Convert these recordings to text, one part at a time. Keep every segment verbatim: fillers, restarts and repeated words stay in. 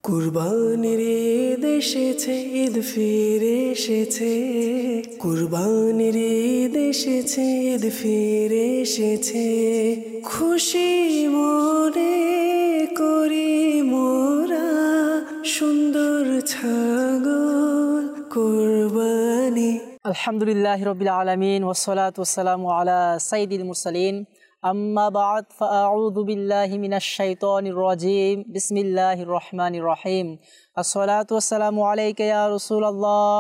কুরবানির ঈদ এসেছে, ঈদ ফিরে এসেছে। কুরবানির ঈদ এসেছে, ঈদ ফিরে এসেছে। খুশি মনে করি মোরা সুন্দর ছাগল কুরবানি। আলহামদুলিল্লাহি রাব্বিল আলামিন ওয়াসসালাতু ওয়াসসালামু আলা সাইয়্যিদিল মুরসালিন। আম্মা বা'দ ফাআউযু বিল্লাহি মিনাশ শাইতানির রাজীম। বিসমিল্লাহির রহমানির রহিম। আসসালাতু ওয়াসসালামু আলাইকা ইয়া রাসূলুল্লাহ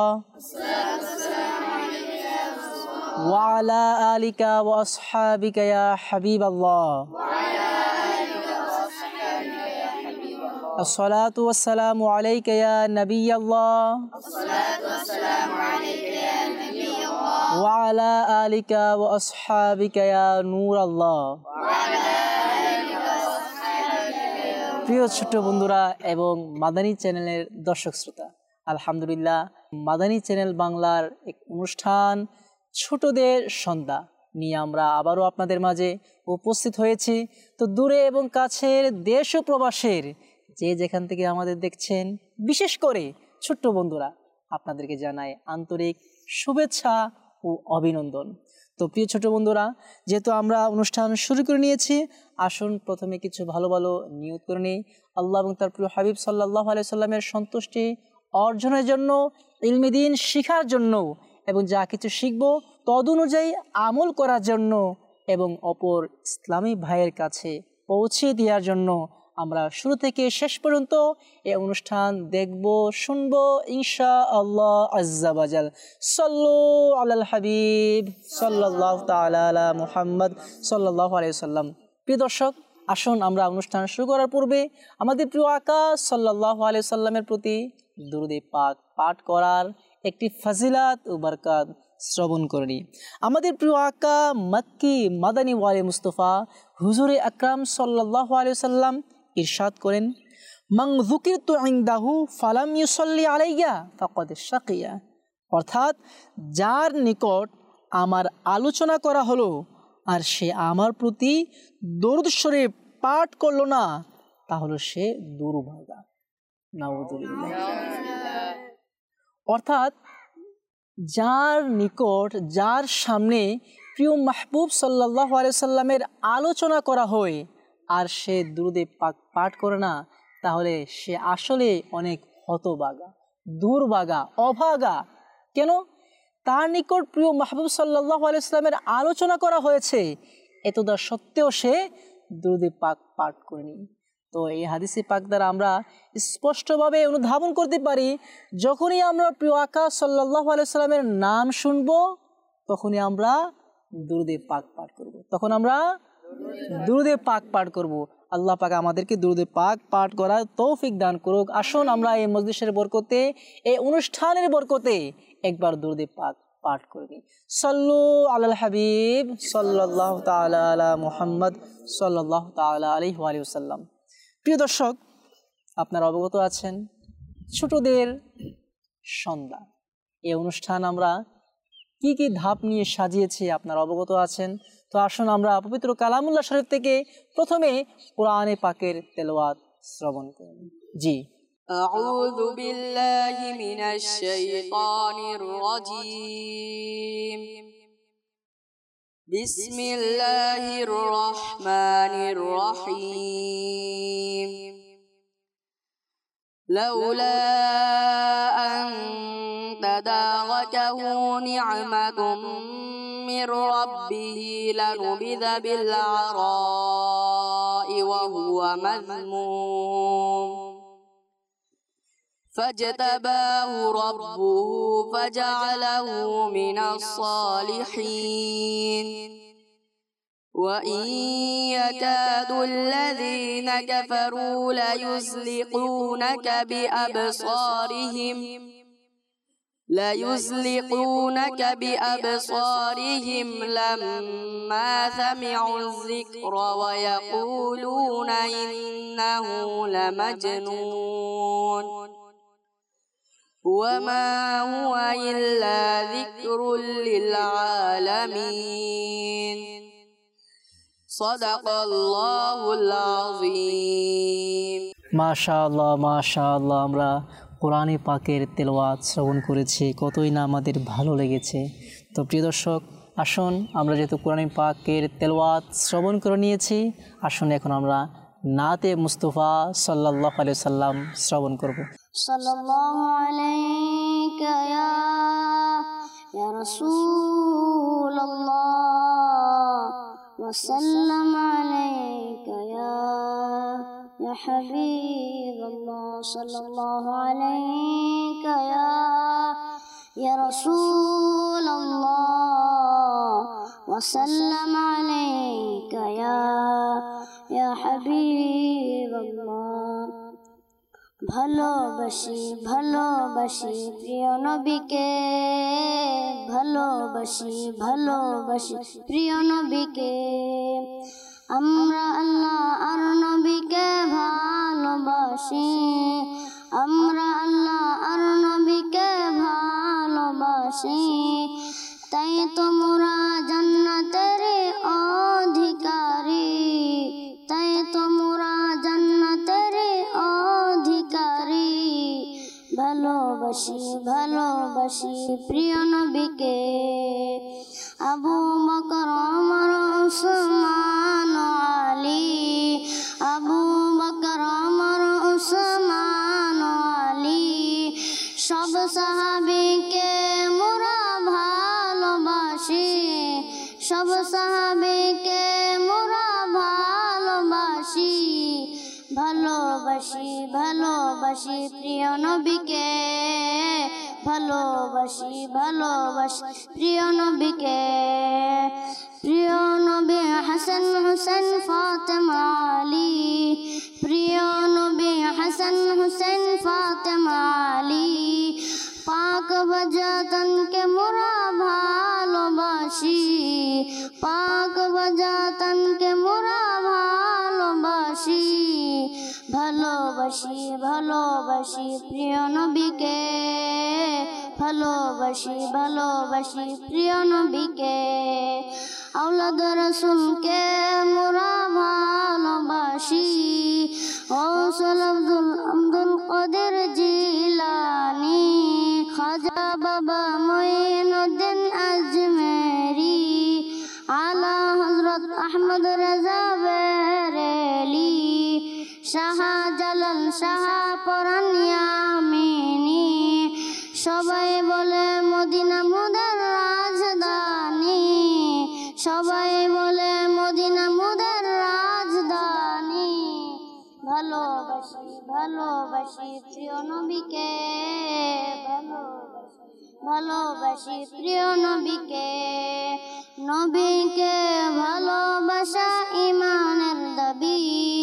ওয়া আলা আলিকা ওয়া আসহাবিকা ইয়া হাবিবাল্লাহ। আসসালাতু ওয়াসসালামু আলাইকা ইয়া নাবিয়াল্লাহ ওয়া আলা আলিকা ওয়া আসহাবিকা ইয়া নূরাল্লাহ। প্রিয় ছোট্ট বন্ধুরা এবং মাদানী চ্যানেলের দর্শক শ্রোতা, আলহামদুলিল্লাহ মাদানী চ্যানেল বাংলার এক অনুষ্ঠান ছোটদের সন্ধ্যা নিয়ে আমরা আবারও আপনাদের মাঝে উপস্থিত হয়েছি। তো দূরে এবং কাছের দেশ ও প্রবাসের যে যেখান থেকে আমাদের দেখছেন, বিশেষ করে ছোট্ট বন্ধুরা, আপনাদেরকে জানাই আন্তরিক শুভেচ্ছা ও অভিনন্দন। তো প্রিয় ছোট বন্ধুরা, যেহেতু আমরা অনুষ্ঠান শুরু করে নিয়েছি, আসুন প্রথমে কিছু ভালো ভালো নিয়ত করে নিই। আল্লাহ এবং তার প্রিয় হাবিব সাল্লাল্লাহু আলাইহি সাল্লামের সন্তুষ্টি অর্জনের জন্য, ইলমে দ্বীন শিখার জন্য এবং যা কিছু শিখব তদনুযায়ী আমল করার জন্য এবং অপর ইসলামী ভাইয়ের কাছে পৌঁছে দেওয়ার জন্য আমরা শুরু থেকে শেষ পর্যন্ত এই অনুষ্ঠান দেখব, শুনব ইনশাআল্লাহ আজ্জা ওয়াজাল। সাল্লু আলাল হাবিব সাল্লাল্লাহু তাআলা আলা মুহাম্মদ সাল্লাল্লাহু আলাইহি ওয়াসাল্লাম। প্রিয় দর্শক, আসুন আমরা অনুষ্ঠান শুরু করার পূর্বে আমাদের প্রিয় আকা সাল্লাল্লাহু আলাইহি ওয়াসাল্লামের প্রতি দুরূদে পাক পাঠ করার একটি ফজিলাত ও বরকত শ্রবণ করি। আমাদের প্রিয় আকা মক্কি মাদানী ওয়ালি মুস্তাফা হুজুরে আকরাম সাল্লাল্লাহু আলাইহি ওয়াসাল্লাম ইরশাদ করেন, মান যুকিরতু ইনদাহু ফালাম ইউসাল্লি আলাইয়া ফাকাদ শাকিয়া। অর্থাৎ যার নিকট আমার আলোচনা করা হলো আর সে আমার প্রতি দরুদ শরীফ পাঠ করলো না, তাহলে সে দুর্ভাগা। নাউযুবিল্লাহ। অর্থাৎ যার নিকট, যার সামনে প্রিয় মাহবুব সাল্লাল্লাহু আলাইহি সাল্লামের আলোচনা করা হয় আর সে দুরূদে পাক পাঠ করে না, তাহলে সে আসলে অনেক হতভাগা, দুর্ভাগা, অভাগা। কেন? তার নিকট প্রিয় মাহবুব সাল্লাল্লাহু আলাইহি সাল্লামের আলোচনা করা হয়েছে, এতদা সত্ত্বেও সে দুরূদে পাক পাঠ করেনি। তো এই হাদিসে পাক দ্বারা আমরা স্পষ্টভাবে অনুধাবন করতে পারি, যখনই আমরা প্রিয় আকা সাল্লাল্লাহু আলাইহি সাল্লামের নাম শুনবো, তখনই আমরা দুরূদে পাক পাঠ করব। তখন আমরা দুরূদে পাক পাঠ করব। আল্লাহ পাক আমাদেরকে দুরূদে পাক পাঠ করার তৌফিক দান করুক। আসুন আমরা এই মজলিসের বরকতে, এই অনুষ্ঠানের বরকতে একবার দুরূদে পাক পাঠ করে নিই। সাল্লু আলাল হাবিব সাল্লাল্লাহু তাআলা আলা মুহাম্মদ সাল্লাল্লাহু তাআলা আলাইহি ওয়া সাল্লাম। প্রিয় দর্শক, আপনারা অবগত আছেন ছোটদের সন্ধ্যা এই অনুষ্ঠান আমরা কি কি ধাপ নিয়ে সাজিয়েছি, আপনারা অবগত আছেন। তো আসুন আমরা পবিত্র কালামুল্লাহ শরীফ থেকে প্রথমে কোরআনে পাকের তেলাওয়াত শ্রবণ করি। জি। আউযু বিল্লাহি মিনাশ শাইতানির রাজীম। বিসমিল্লাহির রহমানির রহিম। লাউলা আন تداركه نعمة من ربه لنبذ بالعراء وهو مذموم فاجتباه ربه فجعله من الصالحين وإن يكاد الذين كفروا ليزلقونك بأبصارهم ليزلقونك بأبصارهم لما سمعوا الذكر ويقولون إنه لمجنون وما هو إلا ذكر للعالمين صدق الله العظيم. মাশাআল্লাহ মাশাআল্লাহ, আমরা কোরআনে পাকের তেলাওয়াত শ্রবণ করেছি, কতই না আমাদের ভালো লেগেছে। তো প্রিয় দর্শক, আসুন আমরা যেহেতু কোরআনে পাকের তেলাওয়াত শ্রবণ করে নিয়েছি, আসুন এখন আমরা নাতে মুস্তাফা সাল্লাল্লাহু আলাইহি সাল্লাম শ্রবণ করব। সাল্লাল্লাহু আলাইকা ইয়া ইয়া রাসূলুল্লাহ ওয়া সাল্লাম আলাইকা ইয়া ইয়া হাবিবাল্লাহ সাল্লাল্লাহু আলাইকা ইয়া ইয়া রাসূলুল্লাহ ওয়া সাল্লাম আলাইকা ইয়া ইয়া হাবিবাল্লাহ। ভালোবাসি ভালোবাসি প্রিয় নবীকে, ভালোবাসি ভালোবাসি প্রিয় নবীকে, আমরা আল্লাহ আর নবীকে ভালোবাসি, আমরা আল্লাহ আর নবীকে ভালোবাসি, তাই তোমরা জান্নাতের অধিকারী, তাই তোমরা জান্নাতের অধিকারী। ভালোবাসি ভালোবাসি প্রিয় নবীকে, আবু বকর ওমর উসমান আলী, আবু বকর ওমর উসমান আলী, সব সাহাবীকে মোরা ভালোবাসি, সব সাহাবীকে মোরা ভালোবাসি, ভালোবাসি ভালোবাসি প্রিয় নবীকে, ভালোবাসি ভালোবাসি প্রিয় নবীকে। প্রিয় নবী হাসান হুসেন ফাতেমা আলী, প্রিয় নবী হাসান হুসেন ফাতেমা আলী, পাক বজাতনকে মোরা ভালোবাসি, পাক বজাতনকে মোরা ভালোবাসি, ভালোবাসি ভালোবাসি প্রিয় নবীকে, ভালোবাসি ভালোবাসি প্রিয় নবীকে। আওলাদ রাসূলকে মোরা ভালোবাসি, গৌসুল আব্দুল আব্দুল কাদের জিলানী, খাজা বাবা মুঈনুদ্দিন আজমেরি, আলা হযরত আহমদ রাজা বেরেলি, শাহজালাল শাহ পরান ইয়ামিনী, সবাই বলে মদিনা মুদের রাজধানী, সবাই বলে মদিনা মুদের রাজধানী। ভালোবাসি ভালোবাসি প্রিয় নবীকে, ভালোবাসি ভালোবাসি প্রিয় নবীকে, নবীকে ভালোবাসা ঈমানের দাবি,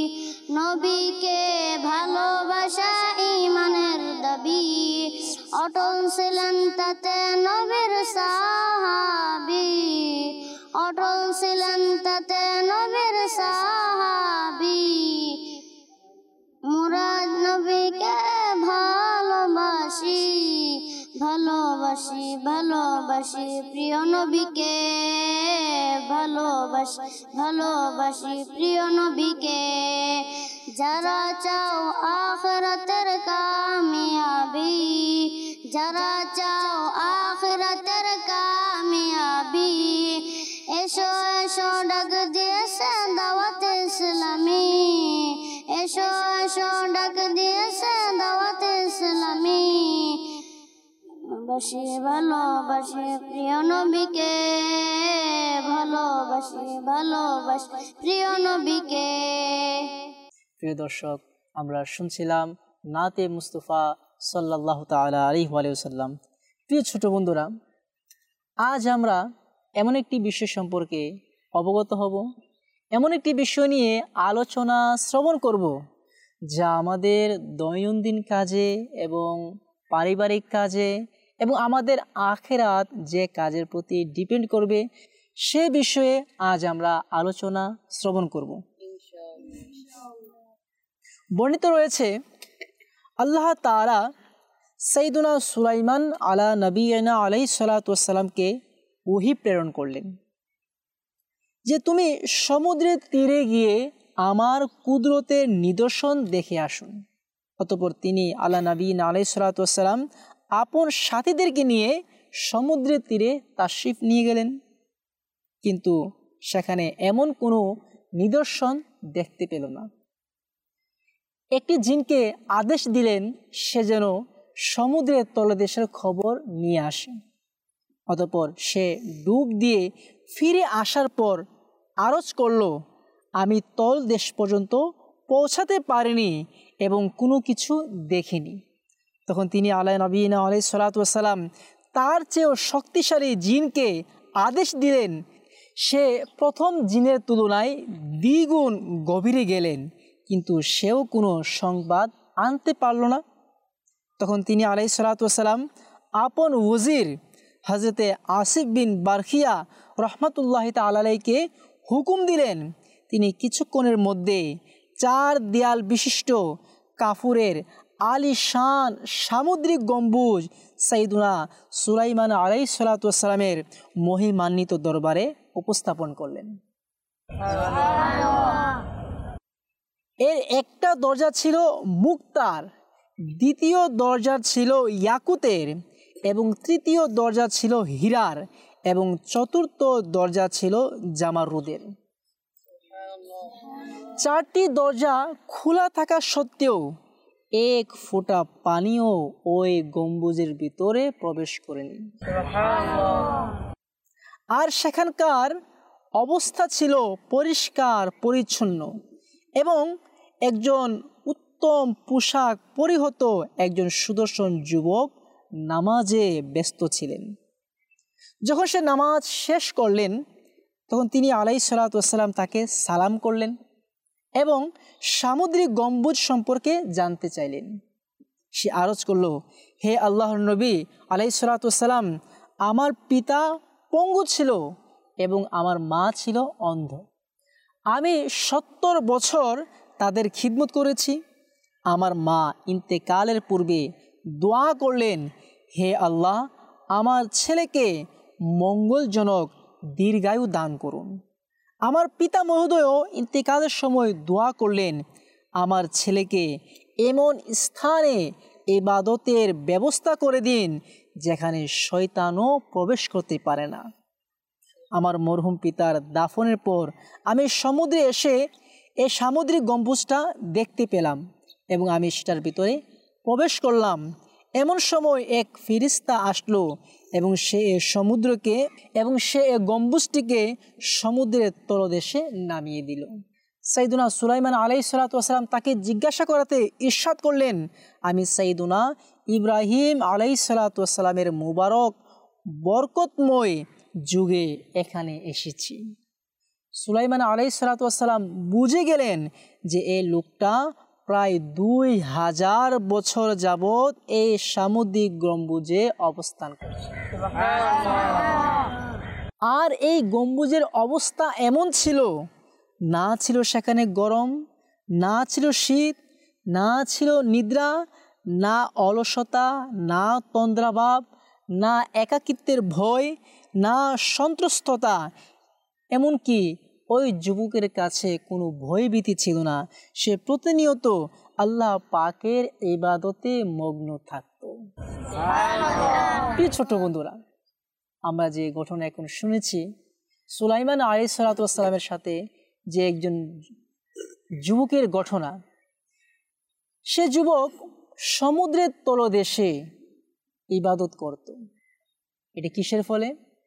নবীকে ভালোবাসা ঈমানের দাবি, অটল ছিলেন তাতে নবীর সাহাবী, অটল ছিলেন তাতে নবীর সাহাবী। মুরাদ নবীকে ভালোবাসি, ভালোবাসি ভালোবাসি প্রিয় নবীকে, ভালোবাসি ভালোবাসি প্রিয় নবীকে। যারা চাও আখিরাতের কামিয়াবি, যারা চাও আখিরাতের কামিয়াবি, এসো এসো ডাক দিয়েছে দাওয়াত ইসলামী, এসো এসো ডাক দিয়েছে দাওয়াত ইসলামী। বাসি ভালোবাসি প্রিয় নবীকে, ভালোবাসি ভালোবাসি প্রিয় নবীকে। প্রিয় দর্শক, আমরা শুনছিলাম নাতে মুস্তাফা সাল্লাল্লাহু তাআলা আলাইহি ওয়া সাল্লাম। প্রিয় ছোট বন্ধুরা, আজ আমরা এমন একটি বিষয় সম্পর্কে অবগত হব, এমন একটি বিষয় নিয়ে আলোচনা শ্রবণ করব যা আমাদের দৈনন্দিন কাজে এবং পারিবারিক কাজে এবং আমাদের আখিরাত যে কাজের প্রতি ডিপেন্ড করবে, সে বিষয়ে আজ আমরা আলোচনা শ্রবণ করব। বর্ণিত রয়েছে আল্লাহ তাআলা সাইয়্যিদুনা সুলাইমান আলা নবিয়িনা আলাইহিস সালাতু ওয়াস সালামকে ওহী প্রেরণ করলেন যে তুমি সমুদ্রের তীরে গিয়ে আমার কুদরতের নিদর্শন দেখে আসুন। অতঃপর তিনি আলা নবীন আলাইহিস সালাতু ওয়াস সালাম আপন সাথীদেরকে নিয়ে সমুদ্রের তীরে তাশরিফ নিয়ে গেলেন, কিন্তু সেখানে এমন কোনো নিদর্শন দেখতে পেল না। একটি জিনকে আদেশ দিলেন সে যেন সমুদ্রের তলদেশের খবর নিয়ে আসে। অতঃপর সে ডুব দিয়ে ফিরে আসার পর আরজ করল, আমি তল দেশ পর্যন্ত পৌঁছাতে পারিনি এবং কোনো কিছু দেখিনি। তখন তিনি আলা নবীনা আলাইহিস সালাতু ওয়াস সালাম তার চেয়েও শক্তিশালী জিনকে আদেশ দিলেন। সে প্রথম জিনের তুলনায় দ্বিগুণ গভীরে গেলেন, কিন্তু সেও কোনো সংবাদ আনতে পারল না। তখন তিনি আলাইহিস সালাতু ওয়াস সালাম আপন ওজির হজরতে আসিফ বিন বারখিয়া রহমতুল্লাহ তাআলা আলাইহিকে হুকুম দিলেন, তিনি কিছুক্ষণের মধ্যে চার দেয়াল বিশিষ্ট কাফুরের আলিশান সামুদ্রিক গম্বুজ সাইয়্যিদুনা সুলাইমান আলাইহিস সালাতু ওয়াস সালামের মহিমান্বিত দরবারে উপস্থাপন করলেন। এর একটা দরজা ছিল মুক্তার, দ্বিতীয় দরজা ছিল ইয়াকুতের এবং তৃতীয় দরজা ছিল হীরার এবং চতুর্থ দরজা ছিল জামারুদের। চারটি দরজা খোলা থাকা সত্ত্বেও এক ফোঁটা পানিও ওই গম্বুজের ভিতরে প্রবেশ করেনি। আর সেখানকার অবস্থা ছিল পরিষ্কার পরিচ্ছন্ন এবং একজন উত্তম পোশাক পরিহিত একজন সুদর্শন যুবক নামাজে ব্যস্ত ছিলেন। যখন সে নামাজ শেষ করলেন তখন তিনি আলাইহিস সালাতু ওয়াস সালাম তাকে সালাম করলেন এবং সামুদ্রিক গম্বুজ সম্পর্কে জানতে চাইলেন। সে আরজ করল, হে আল্লাহর নবী আলাইহিস সালাতু ওয়াস সালাম, আমার পিতা পঙ্গু ছিল এবং আমার মা ছিল অন্ধ। আমি সত্তর বছর তাদের খিদমত করেছি। আমার মা ইন্তেকালের পূর্বে দোয়া করলেন, হে আল্লাহ, আমার ছেলেকে মঙ্গলজনক দীর্ঘায়ু দান করুন। আমার পিতা মহোদয়ও ইন্তেকালের সময় দোয়া করলেন, আমার ছেলেকে এমন স্থানে ইবাদতের ব্যবস্থা করে দিন যেখানে শয়তানও প্রবেশ করতে পারে না। আমার মরহুম পিতার দাফনের পর আমি সমুদ্রে এসে এই সামুদ্রিক গম্বুজটা দেখতে পেলাম এবং আমি সেটার ভিতরে প্রবেশ করলাম। এমন সময় এক ফিরিস্তা আসলো এবং সে সমুদ্রকে এবং সে গম্বুজটিকে সমুদ্রের তলদেশে নামিয়ে দিল। সাইয়্যিদুনা সুলাইমান আলাইহিস সালাতু ওয়াস সালাম তাকে জিজ্ঞাসা করাতে ইরশাদ করলেন, আমি সাইয়্যিদুনা ইব্রাহিম আলাইহিস সালাতু ওয়াস সালামের মুবারক বরকতময় যুগে এখানে এসেছি। সুলাইমান আলাইহিস সালাতু ওয়াস সালাম বুঝে গেলেন যে এই লোকটা প্রায় দুই হাজার বছর যাবৎ এই সামুদ্রিক গম্বুজে অবস্থান করছে। আর এই গম্বুজের অবস্থা এমন ছিল, না ছিল সেখানে গরম, না ছিল শীত, না ছিল নিদ্রা, না অলসতা, না তন্দ্রাভাব, না একাকিত্বের ভয়, না সন্ত্রস্ততা। এমনকি ওই যুবকের কাছে কোনো ভয়ভীতি ছিল না। সে প্রতিনিয়ত আল্লাহ পাকের ইবাদতে মগ্ন থাকত। প্রিয় ছোট বন্ধুরা, আমরা যে ঘটনা এখন শুনেছি, সুলাইমান আলাইহিস সালাতু ওয়াস সালামের সাথে যে একজন যুবকের ঘটনা, সে যুবক সমুদ্রের তলদেশে ইবাদত করত। এটি কিসের ফলে?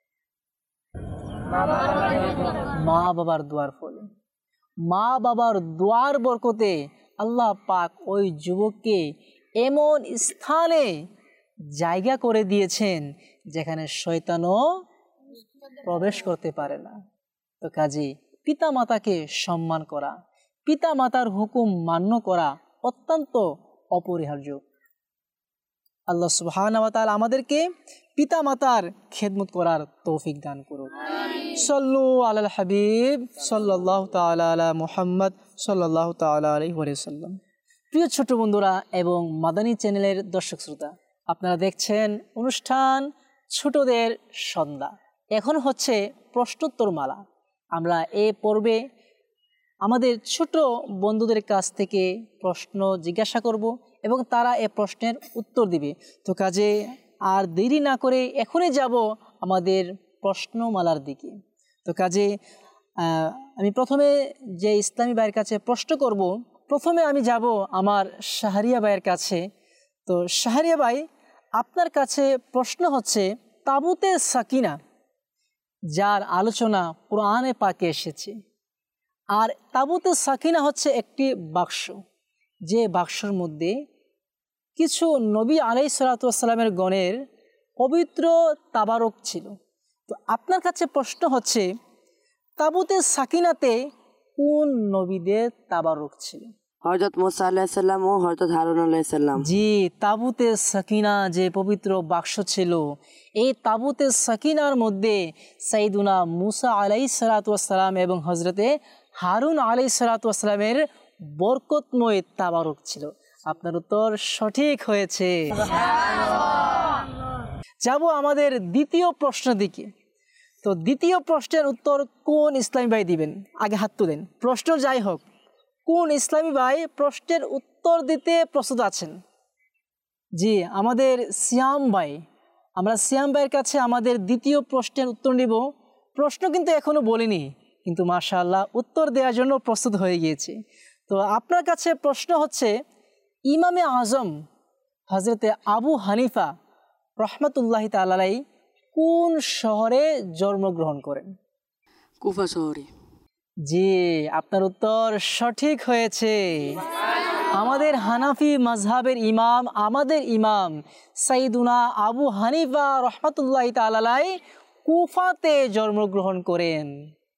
মা বাবার দোয়ার ফলে। মা বাবার দোয়ার বরকতে আল্লাহ পাক ওই যুবককে এমন স্থানে জায়গা করে দিয়েছেন যেখানে শয়তানও প্রবেশ করতে পারে না। তো কাজে পিতা মাতাকে সম্মান করা, পিতা মাতার হুকুম মান্য করা অত্যন্ত অপরিহার্য। আল্লাহ সুবহানাহু ওয়া তাআলা আমাদেরকে পিতা মাতার খেদমত করার তৌফিক দান করুন। সাল্লু আলাল হাবিব সাল্লাল্লাহু তাআলা আলা মুহাম্মদ সাল্লাল্লাহু তাআলা আলাইহি ওয়া সাল্লাম। প্রিয় ছোট বন্ধুরা এবং মাদানী চ্যানেলের দর্শক শ্রোতা, আপনারা দেখছেন অনুষ্ঠান ছোটদের সন্ধ্যা। এখন হচ্ছে প্রশ্নোত্তর মালা। আমরা এই পর্বে আমাদের ছোট বন্ধুদের কাছ থেকে প্রশ্ন জিজ্ঞাসা করব এবং তারা এ প্রশ্নের উত্তর দিবে। তো কাজে আর দেরি না করে এখনই যাব আমাদের প্রশ্নমালার দিকে। তো কাজে আমি প্রথমে যে ইসলামী ভাইয়ের কাছে প্রশ্ন করব, প্রথমে আমি যাব আমার শাহরিয়া ভাইয়ের কাছে। তো শাহরিয়া ভাই, আপনার কাছে প্রশ্ন হচ্ছে, তাবুতে সাকিনা যার আলোচনা কোরআনে পাকে এসেছে, আর তাবুতে সাকিনা হচ্ছে একটি বাক্স, যে বাক্সর মধ্যে কিছু নবী আলাইহিসসালাতু ওয়াসসালামের গণের পবিত্র তাবারক ছিল। তো আপনার কাছে প্রশ্ন হচ্ছে, তাবুতে সাকিনাতে কোন নবীদের তাবারক ছিল? হযরত মুসা আলাইহিস সালাম ও হযরত হারুন আলাইহিস সালাম। জি, তাবুতে সাকিনা যে পবিত্র বাক্স ছিল, এই তাবুতে সাকিনার মধ্যে সাইয়্যিদুনা মুসা আলাইহিসসালাতু ওয়াসসালাম এবং হযরতে হারুন আলাইহিসসালাতু ওয়াসসালামের বরকতময় তাবারক ছিল। আপনার উত্তর সঠিক হয়েছে। যাব আমাদের দ্বিতীয় প্রশ্ন দিকে। তো দ্বিতীয় প্রশ্নের উত্তর কোন ইসলামী ভাই দিবেন? আগে হাত তুলেন। প্রশ্ন যাই হোক, কোন ইসলামী ভাই প্রশ্নের উত্তর দিতে প্রস্তুত আছেন? জি, আমাদের সিয়াম ভাই। আমরা সিয়াম ভাইয়ের কাছে আমাদের দ্বিতীয় প্রশ্নের উত্তর নিব। প্রশ্ন কিন্তু এখনো বলিনি, কিন্তু মাশাআল্লাহ উত্তর দেওয়ার জন্য প্রস্তুত হয়ে গিয়েছে। তো আপনার কাছে প্রশ্ন হচ্ছে, ইমামে আজম হযরতে আবু হানিফা রহমাতুল্লাহি তাআলা আলাইহি কোন শহরে জন্মগ্রহণ করেন? কুফা শহরে। জি, আপনার উত্তর সঠিক হয়েছে। আমাদের হানাফি মাযহাবের ইমাম, আমাদের ইমাম সাইয়্যিদুনা আবু হানিফা রহমাতুল্লাহি তাআলা আলাইহি কুফাতে জন্মগ্রহণ করেন।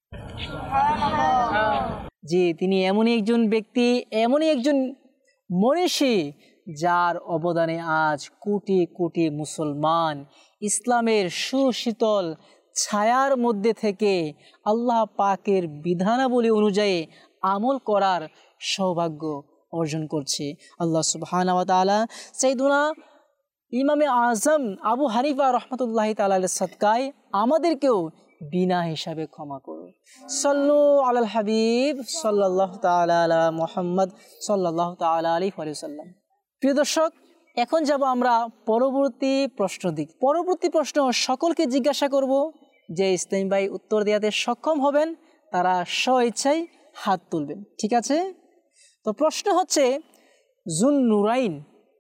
জি, তিনি এমনই একজন ব্যক্তি, এমনই একজন মনীষী যার অবদানে আজ কোটি কোটি মুসলমান ইসলামের সুশীতল ছায়ার মধ্যে থেকে আল্লাহ পাকের বিধানাবলী অনুযায়ী আমল করার সৌভাগ্য অর্জন করছে। আল্লাহ সুবহানাহু ওয়া তাআলা সাইয়্যিদুনা ইমামে আজম আবু হানিফা রহমাতুল্লাহি তাআলা আলাইহির সাদকায় আমাদেরকেও বিনা হিসাবে ক্ষমা করুন। সাল্লু আলাল হাবিব সাল্লাল্লাহু তাআলা আলা মুহাম্মদ সাল্লাল্লাহু তাআলা আলাইহি ওয়া সাল্লাম। প্রিয় দর্শক, এখন যাব আমরা পরবর্তী প্রশ্ন দিক। পরবর্তী প্রশ্ন সকলকে জিজ্ঞাসা করব, যে ইসলামী ভাই উত্তর দেওয়াতে সক্ষম হবেন তারা স্বইচ্ছায় হাত তুলবেন। ঠিক আছে? তো প্রশ্ন হচ্ছে, জুন নুরাইন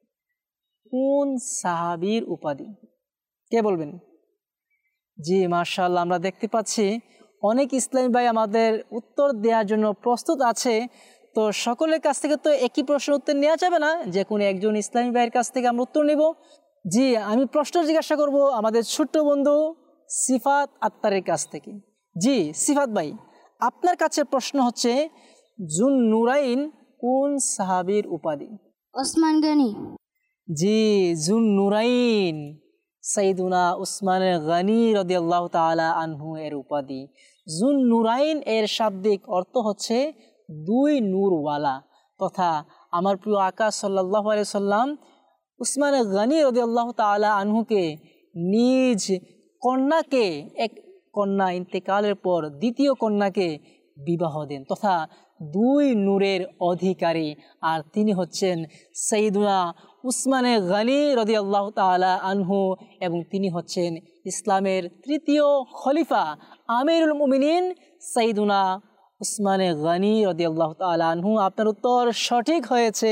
কোন সাহাবীর উপাধি? কে বলবেন? জি, মাশাআল্লাহ, আমরা দেখতে পাচ্ছি অনেক ইসলামী ভাই আমাদের উত্তর দেওয়ার জন্য প্রস্তুত আছে। তো সকলের কাছ থেকে তো একই প্রশ্ন উত্তর নেওয়া যাবে না, যে কোনো একজন ইসলামী ভাইয়ের কাছ থেকে আমরা উত্তর নেব। জি, আমি প্রশ্ন জিজ্ঞাসা করব আমাদের ছোট্ট বন্ধু সিফাত আত্তারের কাছ থেকে। জি সিফাত ভাই, আপনার কাছে প্রশ্ন হচ্ছে, জুন নুরাইন কোন সাহাবীর উপাধি? ওসমান গনি। জি, জুন নুরাইন সাইয়্যিদুনা উসমান গনি রাদিয়াল্লাহু তাআলা আনহু এর উপাধি। জুন নুরাইন এর শাব্দিক অর্থ হচ্ছে দুই নূরওয়ালা, তথা আমার প্রিয় আকা সাল্লাল্লাহু আলাইহি সাল্লাম উসমান গনি রাদিয়াল্লাহু তাআলা আনহুকে নিজ কন্যাকে, এক কন্যা ইন্তেকালের পর দ্বিতীয় কন্যাকে বিবাহ দেন, তথা দুই নূরের অধিকারী, আর তিনি হচ্ছেন সাইয়্যিদুনা উসমানে গনি রাদিয়াল্লাহু তাআলা আনহু, এবং তিনি হচ্ছেন ইসলামের তৃতীয় খলিফা আমিরুল মুমিনিন সাইয়্যিদুনা উসমানে গনি রাদিয়াল্লাহু তাআলা আনহু। আপনার উত্তর সঠিক হয়েছে।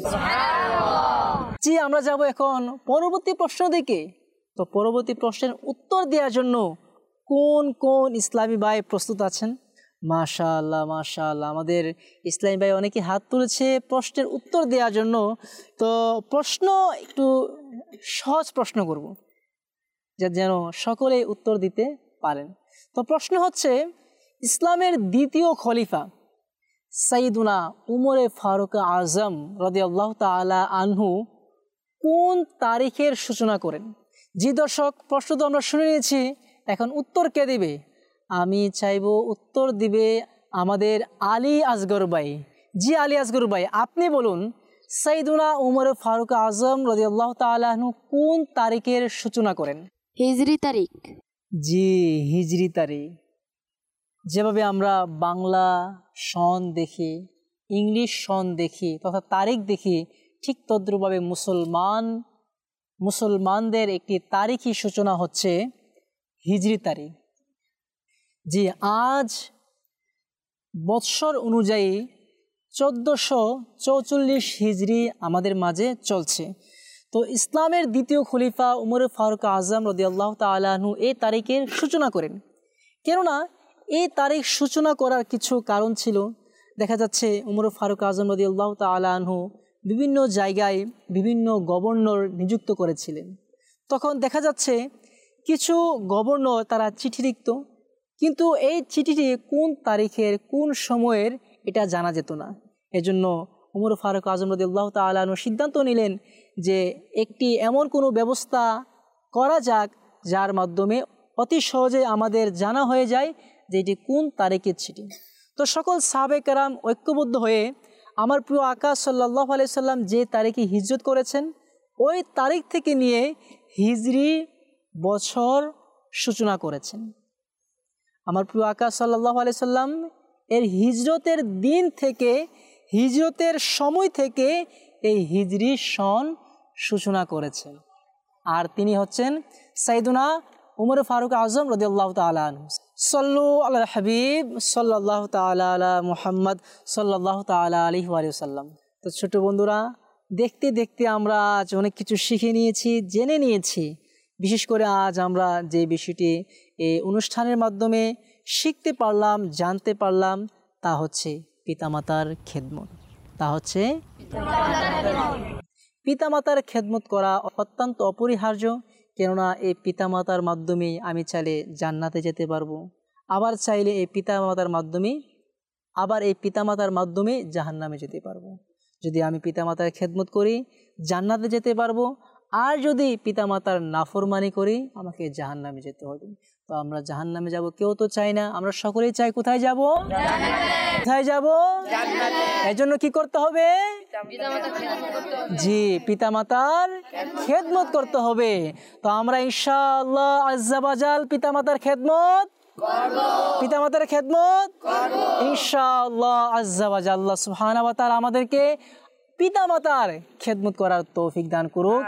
জি, আমরা যাব এখন পরবর্তী প্রশ্ন দিকে। তো পরবর্তী প্রশ্নের উত্তর দেওয়ার জন্য কোন কোন ইসলামী ভাই প্রস্তুত আছেন? মাশাআল্লাহ মাশাআল্লাহ, আমাদের ইসলামী ভাই অনেকে হাত তুলেছে প্রশ্নের উত্তর দেওয়ার জন্য। তো প্রশ্ন একটু সহজ প্রশ্ন করব, যেন সকলে উত্তর দিতে পারেন। তো প্রশ্ন হচ্ছে, ইসলামের দ্বিতীয় খলিফা সাইয়্যিদুনা উমরে ফারুক আজম রাদিয়াল্লাহু তাআলা আনহু কোন তারিখের সূচনা করেন? জি দর্শক, প্রশ্ন তো আমরা শুনে নিয়েছি, এখন উত্তর কে দিবে? আমি চাইবো উত্তর দিবে আমাদের আলী আসগর ভাই। জি আলী আসগর ভাই, আপনি বলুন সাইয়্যিদুনা উমর ফারুক আজম রাদিয়াল্লাহু তাআলা আনহু কোন তারিখের সূচনা করেন? হিজরি তারিখ। জি, হিজরি তারিখ। যেভাবে আমরা বাংলা সন দেখি, ইংলিশ সন দেখি তথা তারিখ দেখি, ঠিক তদ্রুপভাবে মুসলমান মুসলমানদের একটি তারিখই সূচনা হচ্ছে হিজরি তারিখ। জি, আজ বৎসর অনুযায়ী চোদ্দোশো চৌচল্লিশ হিজরি আমাদের মাঝে চলছে। তো ইসলামের দ্বিতীয় খলিফা উমর ফারুক আজম রাদিয়াল্লাহু তাআলা আনহু এই তারিখের সূচনা করেন। কেননা এই তারিখ সূচনা করার কিছু কারণ ছিল। দেখা যাচ্ছে উমর ফারুক আজম রাদিয়াল্লাহু তাআলা আনহু বিভিন্ন জায়গায় বিভিন্ন গভর্নর নিযুক্ত করেছিলেন। তখন দেখা যাচ্ছে কিছু গভর্নর তারা চিঠি লিখত, কিন্তু এই চিঠিটি কোন তারিখের কোন সময়ের এটা জানা যেত না। এজন্য উমর ফারুক আজম রাদিয়াল্লাহু তাআলা আনহু সিদ্ধান্ত নিলেন যে একটি এমন কোনো ব্যবস্থা করা যাক যার মাধ্যমে অতি সহজে আমাদের জানা হয়ে যায় যে এটি কোন তারিখের চিঠি। তো সকল সাহাবায়ে কেরাম ঐক্যবদ্ধ হয়ে আমার প্রিয় আকা সাল্লাল্লাহু আলাইহি সাল্লাম যে তারিখে হিজরত করেছেন ওই তারিখ থেকে নিয়ে হিজরি বছর সূচনা করেছেন। আমার প্রিয় আকা সাল্লাল্লাহু আলাইহি সাল্লাম এর হিজরতের দিন থেকে, হিজরতের সময় থেকে এই হিজরি সন সূচনা করেছেন। আর তিনি হচ্ছেন সাইয়্যিদুনা উমর ফারুক আজম রাদিয়াল্লাহু তাআলা আনহু। সাল্লু আলাল হাবিব সাল্লাল্লাহু তাআলা আলা মুহাম্মদ সাল্লাল্লাহু তাআলা আলাইহি ওয়া সাল্লাম। তো ছোট বন্ধুরা, দেখতে দেখতে আমরা আজ অনেক কিছু শিখে নিয়েছি, জেনে নিয়েছি। বিশেষ করে আজ আমরা যে বিষয়টি এই অনুষ্ঠানের মাধ্যমে শিখতে পারলাম, জানতে পারলাম, তা হচ্ছে পিতামাতার খেদমত। তা হচ্ছে পিতামাতার খেদমত করা অত্যন্ত অপরিহার্য। কেননা এই পিতামাতার মাধ্যমেই আমি চাইলে জান্নাতে যেতে পারবো, আবার চাইলে এই পিতামাতার মাধ্যমে আবার এই পিতামাতার মাধ্যমে জাহান্নামে যেতে পারবো। যদি আমি পিতামাতার খেদমত করি জান্নাতে যেতে পারবো, আর যদি পিতামাতার নাফরমানি করি আমাকে জাহান্নামে যেতে হবে। তো আমরা জাহান্নামে যাব কেউ তো চাই না, আমরা সকলেই চাই কোথায় যাব? কোথায় যাব? এর জন্য কি করতে হবে? জি, পিতামাতার খেদমত করতে হবে। তো আমরা ইনশাআল্লাহ আজ্জা ওয়াজাল পিতামাতার খেদমত করব, পিতামাতার খেদমত করব ইনশাআল্লাহ আজ্জা ওয়াজাল। আল্লাহ সুবহানাহু ওয়া তাআলা আমাদেরকে পিতামাতার খেদমত করার তৌফিক দান করুক,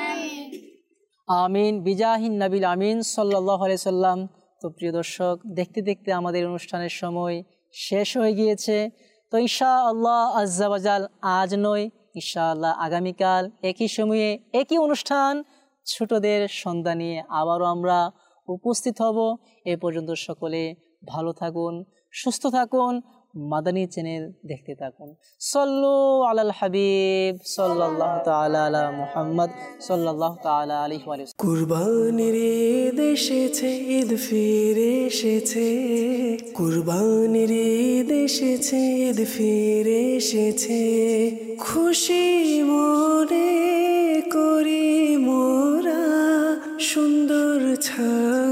আমিন। বিজাহিন নবীল আমিন সাল্লাল্লাহু আলাইহি সাল্লাম। তো প্রিয় দর্শক, দেখতে দেখতে আমাদের অনুষ্ঠানের সময় শেষ হয়ে গিয়েছে। তো ইনশাআল্লাহ আজ্জা ওয়াজাল আজ নয়, ইনশাআল্লাহ আগামীকাল একই সময়ে একই অনুষ্ঠান ছোটদের সন্ধ্যা নিয়ে আবারও আমরা উপস্থিত হব। এ পর্যন্ত সকলে ভালো থাকুন, সুস্থ থাকুন, মাদানী চ্যানেল দেখতে থাকুন। সাল্লু আলাল হাবিব সাল্লাল্লাহু তাআলা আলা মুহাম্মদ সাল্লাল্লাহু তাআলা আলাইহি ওয়া সাল্লাম। কুরবানির ঈদ এসেছে, ঈদ ফিরে এসেছে, কুরবানির ঈদ এসেছে, ঈদ ফিরে এসেছে। খুশি মনে করি মোরা সুন্দর ছা